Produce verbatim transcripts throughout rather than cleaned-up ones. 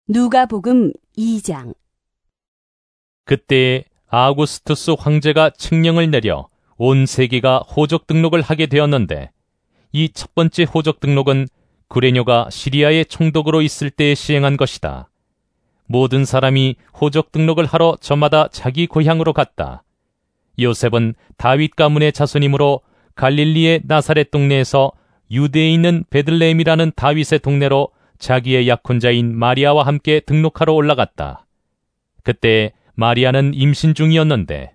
누가복음 이 장. 그때에 아우구스투스 황제가 칙령을 내려 온 세계가 호적 등록을 하게 되었는데, 이 첫 번째 호적 등록은 구레뇨가 시리아의 총독으로 있을 때에 시행한 것이다. 모든 사람이 호적 등록을 하러 저마다 자기 고향으로 갔다. 요셉은 다윗 가문의 자손이므로 갈릴리의 나사렛 동네에서 유대에 있는 베들레헴이라는 다윗의 동네로 자기의 약혼자인 마리아와 함께 등록하러 올라갔다. 그때 마리아는 임신 중이었는데,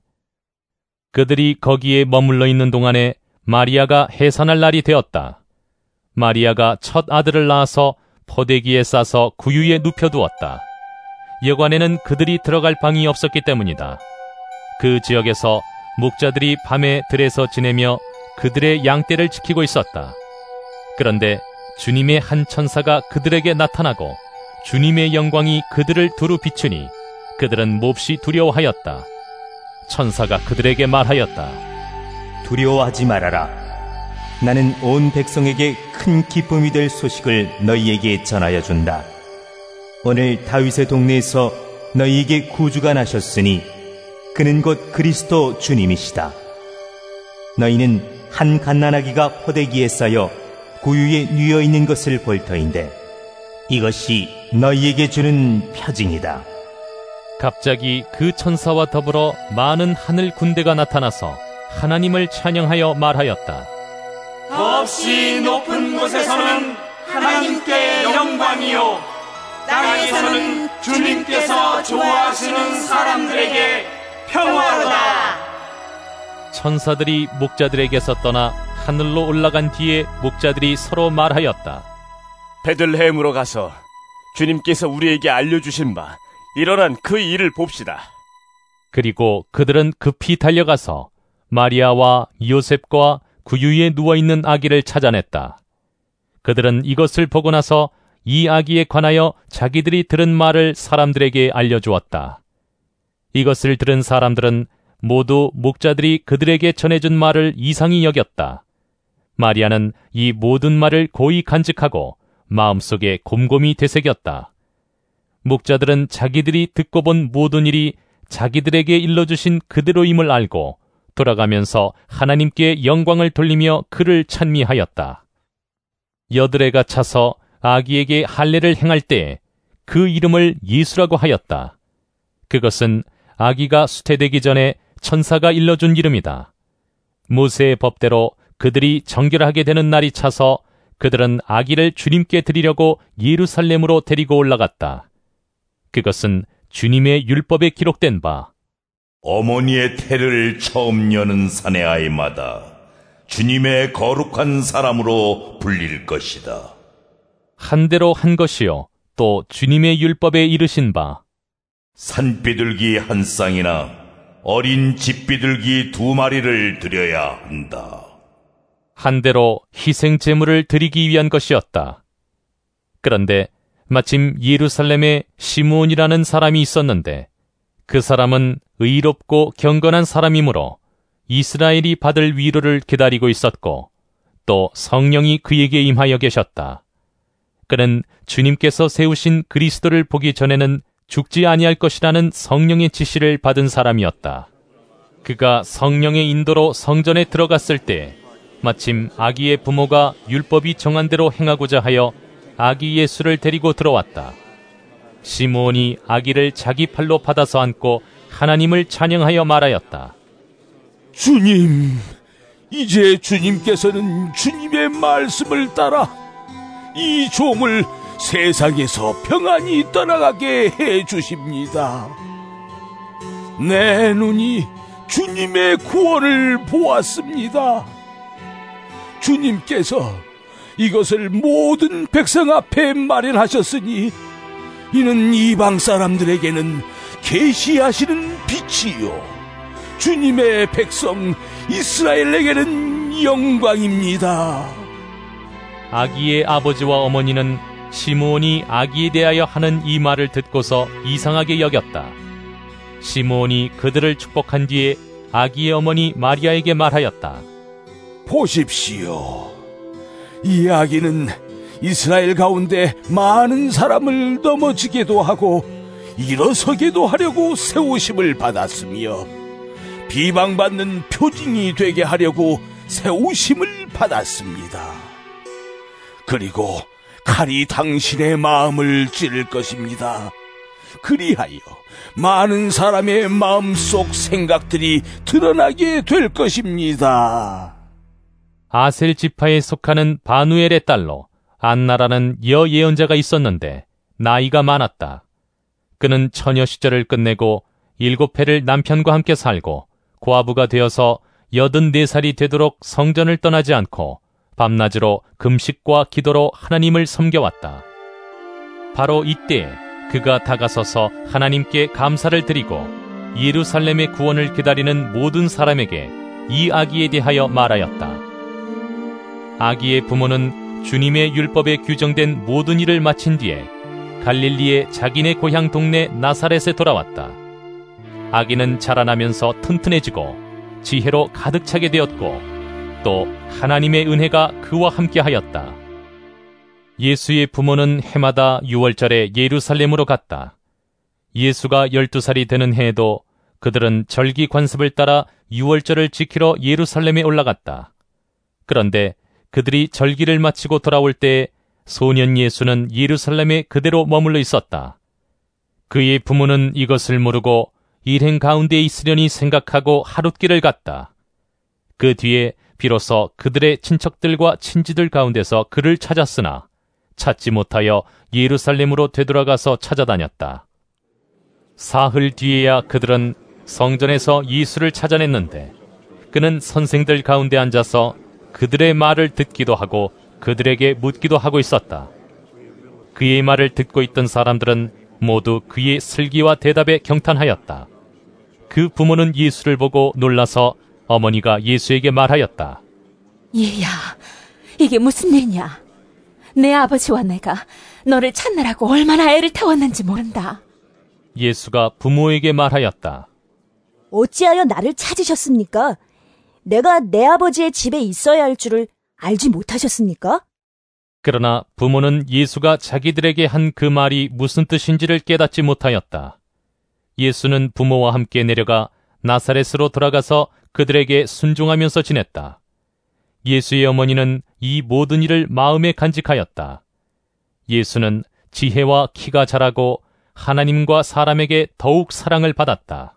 그들이 거기에 머물러 있는 동안에 마리아가 해산할 날이 되었다. 마리아가 첫 아들을 낳아서 포대기에 싸서 구유에 눕혀두었다. 여관에는 그들이 들어갈 방이 없었기 때문이다. 그 지역에서 목자들이 밤에 들에서 지내며 그들의 양떼를 지키고 있었다. 그런데 주님의 한 천사가 그들에게 나타나고 주님의 영광이 그들을 두루 비추니 그들은 몹시 두려워하였다. 천사가 그들에게 말하였다. 두려워하지 말아라. 나는 온 백성에게 큰 기쁨이 될 소식을 너희에게 전하여 준다. 오늘 다윗의 동네에서 너희에게 구주가 나셨으니 그는 곧 그리스도 주님이시다. 너희는 한 갓난아기가 포대기에 쌓여 구유에 뉘어 있는 것을 볼 터인데, 이것이 너희에게 주는 표징이다. 갑자기 그 천사와 더불어 많은 하늘 군대가 나타나서 하나님을 찬양하여 말하였다. 없이 높은 곳에서는 하나님께 영광이요, 땅에서는 주님께서 좋아하시는 사람들에게 평화로다. 천사들이 목자들에게서 떠나 하늘로 올라간 뒤에 목자들이 서로 말하였다. 베들레헴으로 가서 주님께서 우리에게 알려주신 바 일어난 그 일을 봅시다. 그리고 그들은 급히 달려가서 마리아와 요셉과 구유에 누워있는 아기를 찾아냈다. 그들은 이것을 보고 나서 이 아기에 관하여 자기들이 들은 말을 사람들에게 알려주었다. 이것을 들은 사람들은 모두 목자들이 그들에게 전해준 말을 이상히 여겼다. 마리아는 이 모든 말을 고이 간직하고 마음속에 곰곰이 되새겼다. 목자들은 자기들이 듣고 본 모든 일이 자기들에게 일러주신 그대로임을 알고 돌아가면서 하나님께 영광을 돌리며 그를 찬미하였다. 여드레가 차서 아기에게 할례를 행할 때에 그 이름을 예수라고 하였다. 그것은 아기가 수태되기 전에 천사가 일러준 이름이다. 모세의 법대로 그들이 정결하게 되는 날이 차서 그들은 아기를 주님께 드리려고 예루살렘으로 데리고 올라갔다. 그것은 주님의 율법에 기록된 바, 어머니의 태를 처음 여는 사내아이마다 주님의 거룩한 사람으로 불릴 것이다. 한 대로 한 것이요, 또 주님의 율법에 이르신 바, 산비둘기 한 쌍이나 어린 집비둘기 두 마리를 드려야 한다. 한 대로 희생 제물을 드리기 위한 것이었다. 그런데 마침 예루살렘에 시므온이라는 사람이 있었는데, 그 사람은 의롭고 경건한 사람이므로 이스라엘이 받을 위로를 기다리고 있었고, 또 성령이 그에게 임하여 계셨다. 그는 주님께서 세우신 그리스도를 보기 전에는 죽지 아니할 것이라는 성령의 지시를 받은 사람이었다. 그가 성령의 인도로 성전에 들어갔을 때 마침 아기의 부모가 율법이 정한 대로 행하고자 하여 아기 예수를 데리고 들어왔다. 시므온이 아기를 자기 팔로 받아서 안고 하나님을 찬양하여 말하였다. 주님, 이제 주님께서는 주님의 말씀을 따라 이 종을 세상에서 평안히 떠나가게 해주십니다. 내 눈이 주님의 구원을 보았습니다. 주님께서 이것을 모든 백성 앞에 마련하셨으니 이는 이방 사람들에게는 계시하시는 빛이요, 주님의 백성 이스라엘에게는 영광입니다. 아기의 아버지와 어머니는 시므온이 아기에 대하여 하는 이 말을 듣고서 이상하게 여겼다. 시므온이 그들을 축복한 뒤에 아기의 어머니 마리아에게 말하였다. 보십시오. 이 아기는 이스라엘 가운데 많은 사람을 넘어지게도 하고 일어서게도 하려고 세우심을 받았으며 비방받는 표징이 되게 하려고 세우심을 받았습니다. 그리고 칼이 당신의 마음을 찌를 것입니다. 그리하여 많은 사람의 마음속 생각들이 드러나게 될 것입니다. 아셀 지파에 속하는 바누엘의 딸로 안나라는 여 예언자가 있었는데 나이가 많았다. 그는 처녀 시절을 끝내고 일곱 해를 남편과 함께 살고 과부가 되어서 여든네 살이 되도록 성전을 떠나지 않고 밤낮으로 금식과 기도로 하나님을 섬겨왔다. 바로 이때에 그가 다가서서 하나님께 감사를 드리고 예루살렘의 구원을 기다리는 모든 사람에게 이 아기에 대하여 말하였다. 아기의 부모는 주님의 율법에 규정된 모든 일을 마친 뒤에 갈릴리의 자기네 고향 동네 나사렛에 돌아왔다. 아기는 자라나면서 튼튼해지고 지혜로 가득 차게 되었고 또 하나님의 은혜가 그와 함께 하였다. 예수의 부모는 해마다 유월절에 예루살렘으로 갔다. 예수가 열두 살이 되는 해에도 그들은 절기 관습을 따라 유월절을 지키러 예루살렘에 올라갔다. 그런데 그들이 절기를 마치고 돌아올 때에 소년 예수는 예루살렘에 그대로 머물러 있었다. 그의 부모는 이것을 모르고 일행 가운데 있으려니 생각하고 하룻길을 갔다. 그 뒤에 비로소 그들의 친척들과 친지들 가운데서 그를 찾았으나 찾지 못하여 예루살렘으로 되돌아가서 찾아다녔다. 사흘 뒤에야 그들은 성전에서 예수를 찾아냈는데 그는 선생들 가운데 앉아서 그들의 말을 듣기도 하고 그들에게 묻기도 하고 있었다. 그의 말을 듣고 있던 사람들은 모두 그의 슬기와 대답에 경탄하였다. 그 부모는 예수를 보고 놀라서 어머니가 예수에게 말하였다. 얘야, 이게 무슨 일이냐? 내 아버지와 내가 너를 찾느라고 얼마나 애를 태웠는지 모른다. 예수가 부모에게 말하였다. 어찌하여 나를 찾으셨습니까? 내가 내 아버지의 집에 있어야 할 줄을 알지 못하셨습니까? 그러나 부모는 예수가 자기들에게 한 그 말이 무슨 뜻인지를 깨닫지 못하였다. 예수는 부모와 함께 내려가 나사렛으로 돌아가서 그들에게 순종하면서 지냈다. 예수의 어머니는 이 모든 일을 마음에 간직하였다. 예수는 지혜와 키가 자라고 하나님과 사람에게 더욱 사랑을 받았다.